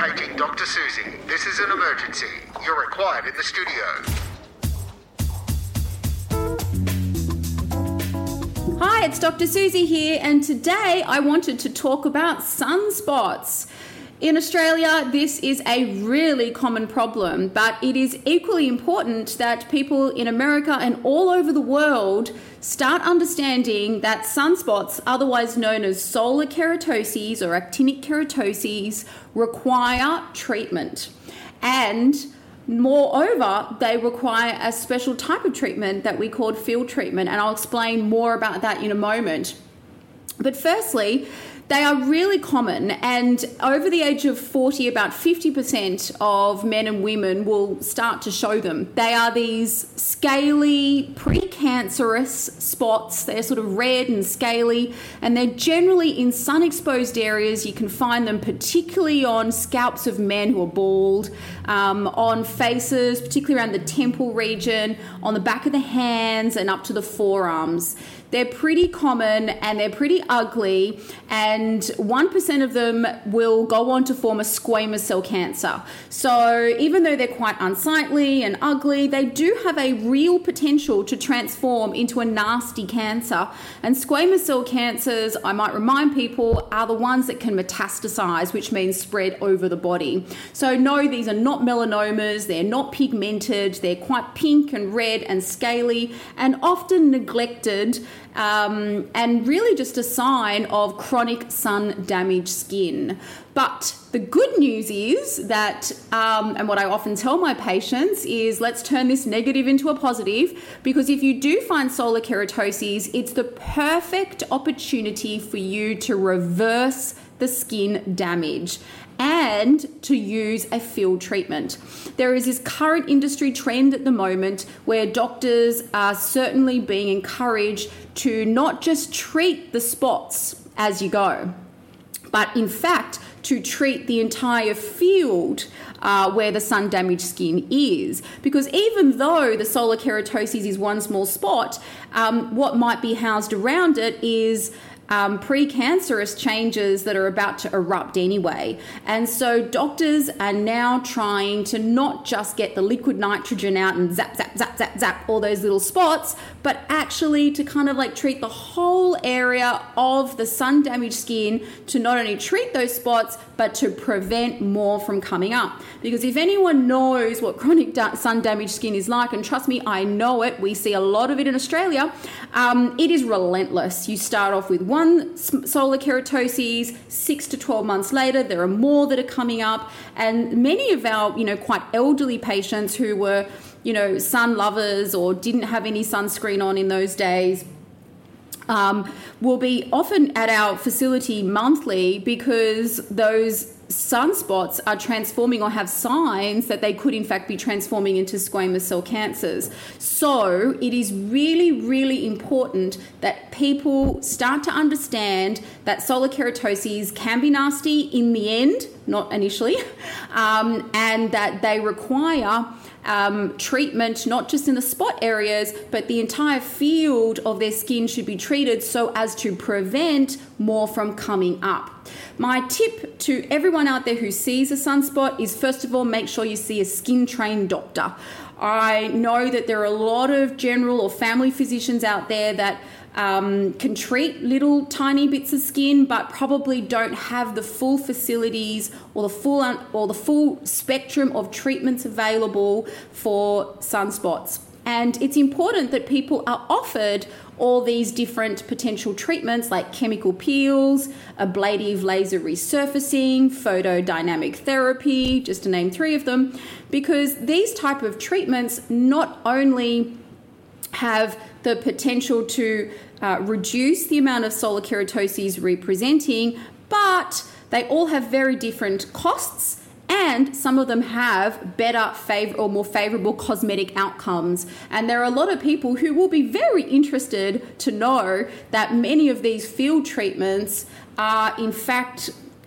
Paging Dr. Susie. This is an emergency. You're required in the studio. Hi, it's Dr. Susie here, and today I wanted to talk about sunspots. In Australia, this is a really common problem, but it is equally important that people in America and all over the world start understanding that sunspots, otherwise known as solar keratoses or actinic keratoses, require treatment. And moreover, they require a special type of treatment that we call field treatment, and I'll explain more about that in a moment. But firstly, they are really common, and over the age of 40, about 50% of men and women will start to show them. They are these scaly, precancerous spots. They're sort of red and scaly, and they're generally in sun-exposed areas. You can find them particularly on scalps of men who are bald, on faces, particularly around the temple region, on the back of the hands, and up to the forearms. They're pretty common and they're pretty ugly, and 1% of them will go on to form a squamous cell cancer. So even though they're quite unsightly and ugly, they do have a real potential to transform into a nasty cancer. And squamous cell cancers, I might remind people, are the ones that can metastasize, which means spread over the body. So no, these are not melanomas, they're not pigmented, they're quite pink and red and scaly and often neglected, and really just a sign of chronic sun-damaged skin. But the good news is that, and what I often tell my patients is, let's turn this negative into a positive, because if you do find solar keratoses, it's the perfect opportunity for you to reverse the skin damage and to use a field treatment. There is this current industry trend at the moment where doctors are certainly being encouraged to not just treat the spots as you go, but in fact to treat the entire field where the sun-damaged skin is. Because even though the solar keratoses is one small spot, what might be housed around it is precancerous changes that are about to erupt anyway. And so doctors are now trying to not just get the liquid nitrogen out and zap, zap, zap, zap, zap all those little spots, but actually to kind of like treat the whole area of the sun-damaged skin, to not only treat those spots, but to prevent more from coming up. Because if anyone knows what chronic sun-damaged skin is like, and trust me, I know it, we see a lot of it in Australia, it is relentless. You start off with one solar keratoses, 6 to 12 months later, there are more that are coming up, and many of our, quite elderly patients who were, sun lovers or didn't have any sunscreen on in those days, will be often at our facility monthly because those sunspots are transforming or have signs that they could in fact be transforming into squamous cell cancers. So it is really, really important that people start to understand that solar keratoses can be nasty in the end, not initially, and that they require treatment, not just in the spot areas, but the entire field of their skin should be treated so as to prevent more from coming up. My tip to everyone out there who sees a sunspot is, first of all, make sure you see a skin-trained doctor. I know that there are a lot of general or family physicians out there that can treat little tiny bits of skin, but probably don't have the full facilities or the full spectrum of treatments available for sunspots. And it's important that people are offered all these different potential treatments like chemical peels, ablative laser resurfacing, photodynamic therapy, just to name 3 of them, because these type of treatments not only have the potential to reduce the amount of solar keratoses representing, but they all have very different costs, and some of them have better or more favorable cosmetic outcomes. And there are a lot of people who will be very interested to know that many of these field treatments are in fact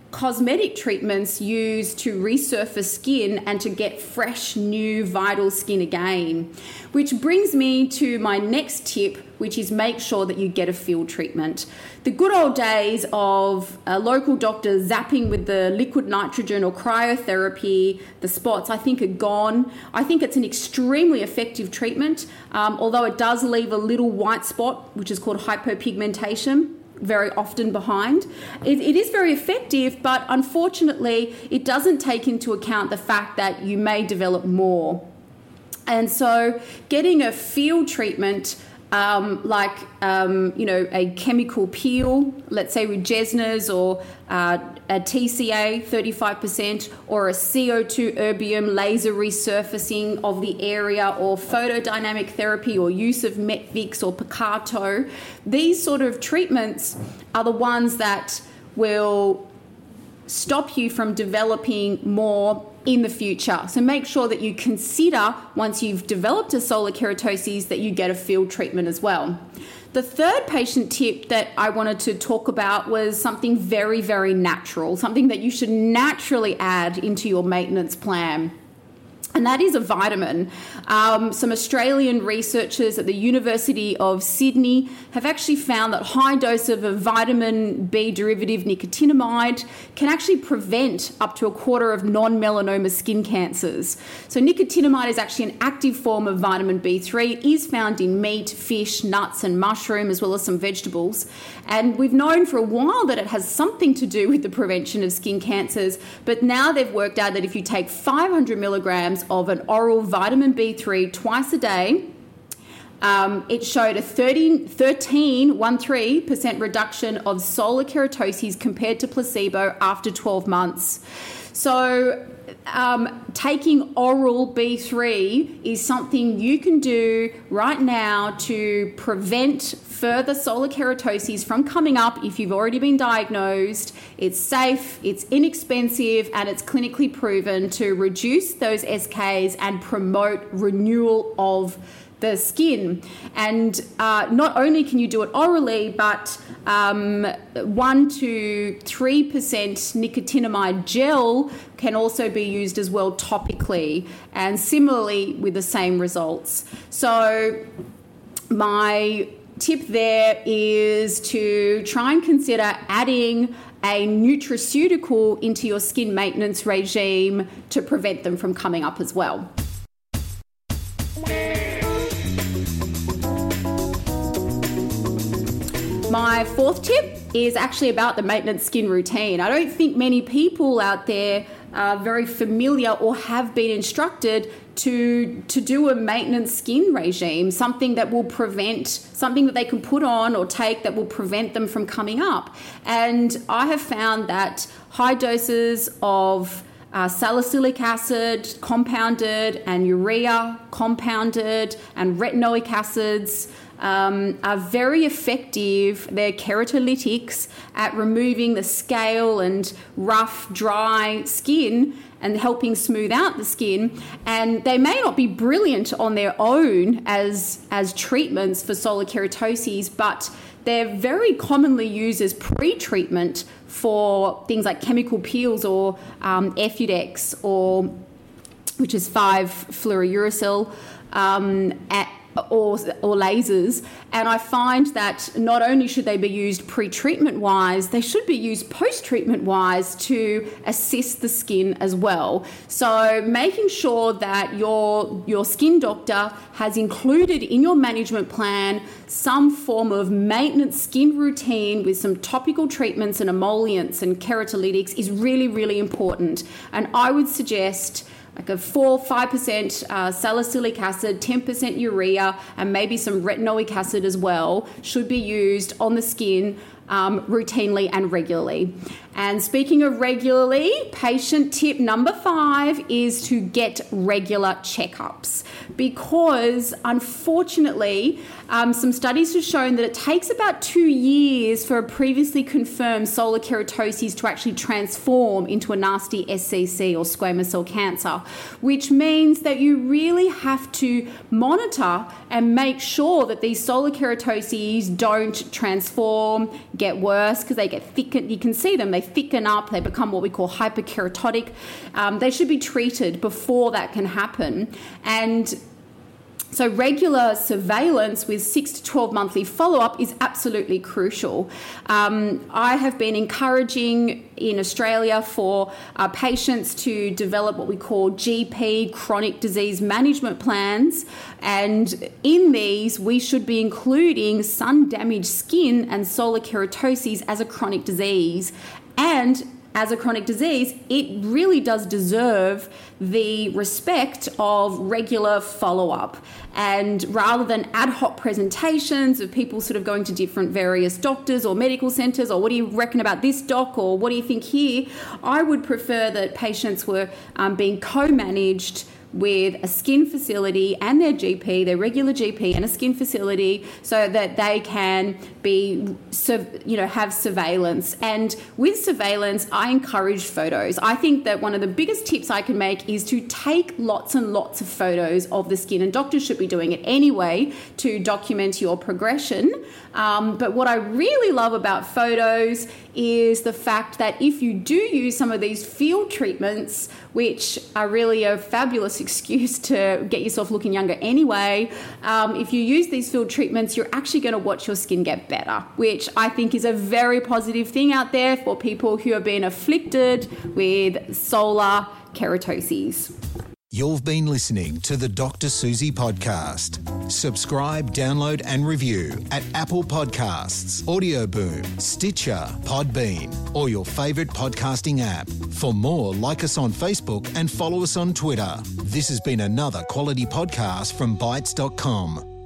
cosmetic treatments used to resurface skin and to get fresh, new, vital skin again. Which brings me to my next tip, which is make sure that you get a field treatment. The good old days of a local doctor zapping with the liquid nitrogen or cryotherapy, the spots, I think are gone. I think it's an extremely effective treatment, although it does leave a little white spot, which is called hypopigmentation, very often behind. It is very effective, but unfortunately, it doesn't take into account the fact that you may develop more. And so getting a field treatment a chemical peel, let's say with Jesner's or a TCA 35% or a CO2 erbium laser resurfacing of the area or photodynamic therapy or use of Metvix or Picato. These sort of treatments are the ones that will stop you from developing more in the future. So make sure that you consider, once you've developed a solar keratosis, that you get a field treatment as well. The third patient tip that I wanted to talk about was something very, very natural, something that you should naturally add into your maintenance plan. And that is a vitamin. Some Australian researchers at the University of Sydney have actually found that high dose of a vitamin B derivative, nicotinamide, can actually prevent up to a quarter of non-melanoma skin cancers. So nicotinamide is actually an active form of vitamin B3. It is found in meat, fish, nuts and mushroom, as well as some vegetables. And we've known for a while that it has something to do with the prevention of skin cancers, but now they've worked out that if you take 500 milligrams of an oral vitamin B3 twice a day, it showed a 13% reduction of solar keratosis compared to placebo after 12 months. So taking oral B3 is something you can do right now to prevent further solar keratosis from coming up if you've already been diagnosed. It's safe, it's inexpensive, and it's clinically proven to reduce those SKs and promote renewal of the skin. And not only can you do it orally, but 1 to 3% nicotinamide gel can also be used as well topically, and similarly with the same results. So my tip there is to try and consider adding a nutraceutical into your skin maintenance regime to prevent them from coming up as well. My fourth tip is actually about the maintenance skin routine. I don't think many people out there are very familiar or have been instructed to do a maintenance skin regime, something that will prevent, something that they can put on or take that will prevent them from coming up. And I have found that high doses of salicylic acid compounded and urea compounded and retinoic acids are very effective. They're keratolytics at removing the scale and rough, dry skin and helping smooth out the skin. And they may not be brilliant on their own as treatments for solar keratosis, but they're very commonly used as pre-treatment for things like chemical peels or Effudex, or which is 5-fluorouracil, or lasers. And I find that not only should they be used pre-treatment wise, they should be used post-treatment wise to assist the skin as well. So making sure that your skin doctor has included in your management plan some form of maintenance skin routine with some topical treatments and emollients and keratolytics is really, really important. And I would suggest like a 4-5% salicylic acid, 10% urea, and maybe some retinoic acid as well should be used on the skin routinely and regularly. And speaking of regularly, patient tip number 5 is to get regular checkups, because unfortunately some studies have shown that it takes about 2 years for a previously confirmed solar keratosis to actually transform into a nasty SCC or squamous cell cancer, which means that you really have to monitor and make sure that these solar keratoses don't transform, get worse, because they get thickened. You can see them, they thicken up, they become what we call hyperkeratotic. They should be treated before that can happen. And so regular surveillance with 6 to 12 monthly follow-up is absolutely crucial. I have been encouraging in Australia for patients to develop what we call GP chronic disease management plans. And in these, we should be including sun-damaged skin and solar keratoses as a chronic disease. And as a chronic disease, it really does deserve the respect of regular follow-up. And rather than ad hoc presentations of people sort of going to different various doctors or medical centres, or what do you reckon about this doc, or what do you think here, I would prefer that patients were being co-managed with a skin facility and their GP, their regular GP and a skin facility, so that they can be, have surveillance. And with surveillance, I encourage photos. I think that one of the biggest tips I can make is to take lots and lots of photos of the skin, and doctors should be doing it anyway to document your progression. But what I really love about photos is the fact that if you do use some of these field treatments, which are really a fabulous excuse to get yourself looking younger anyway, if you use these field treatments, you're actually going to watch your skin get better, which I think is a very positive thing out there for people who have been afflicted with solar keratoses. You've been listening to the Dr. Susie podcast. Subscribe, download and review at Apple Podcasts, Audio Boom, Stitcher, Podbean or your favourite podcasting app. For more, like us on Facebook and follow us on Twitter. This has been another quality podcast from Bytes.com.